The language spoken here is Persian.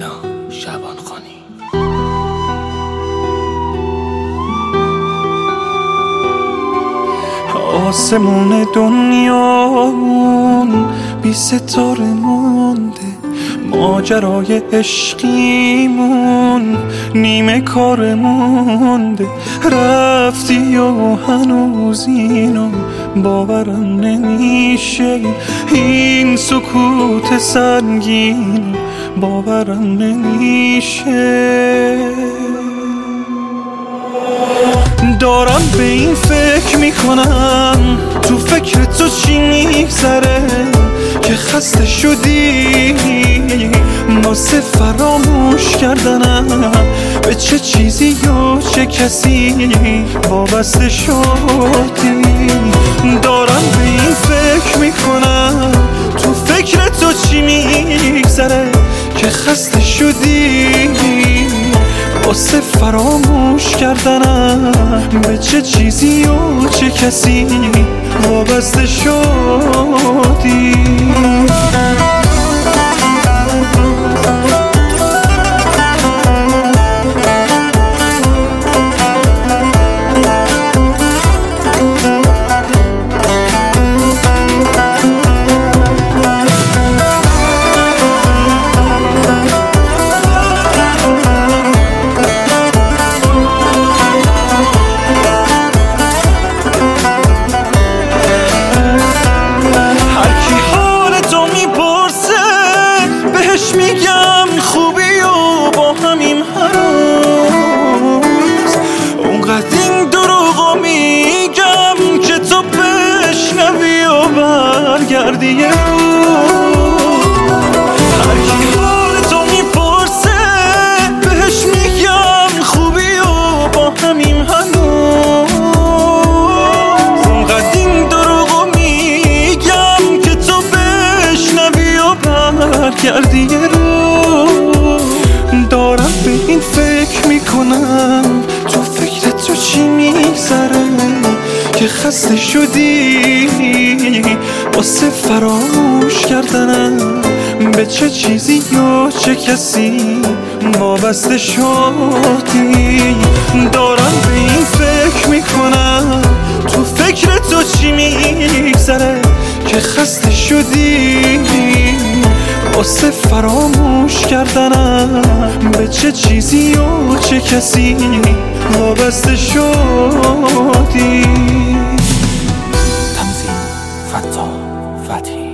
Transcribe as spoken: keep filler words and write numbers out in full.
مینا شعبانخانی. آسمون دنیامون بی ستاره مونده، ماجرای عشقیمون نیمه کار مونده. رفتی و هنوز اینو باورم نمیشه، این سکوت سنگین باورم نمیشه. دارم به این فکر میکنم تو فکر تو چی میگذره که خسته شدی واسه فراموش کردنم به چه چیزی یا چه کسی وابسته شدی. دارم به این فکر میکنم تو فکر تو چی میگذره که خسته شدی واسه فراموش کردنم به چه چیزی و چه کسی وابسته شدی. میگم خوبی و با همیم هنوز اونقدر این دروغو میگم که تو بشنوی و برگردی یه روز. هر کی حال تو میپرسه بهش میگم خوبی و با همیم هنوز اونقدر این دروغو میگم که تو بشنوی و برگردی یه روز. دارم به این فکر میکنم تو فکر تو چی میگذره که خسته شدی واسه فراموش کردنم به چه چیزی یا چه کسی وابسته شدی. دارم به این فکر میکنم تو فکر تو چی میگذره که خسته شدی واسه فراموش کردنم به چه چیزی و چه کسی وابسته شدی. تنظیم: فتا فتحی.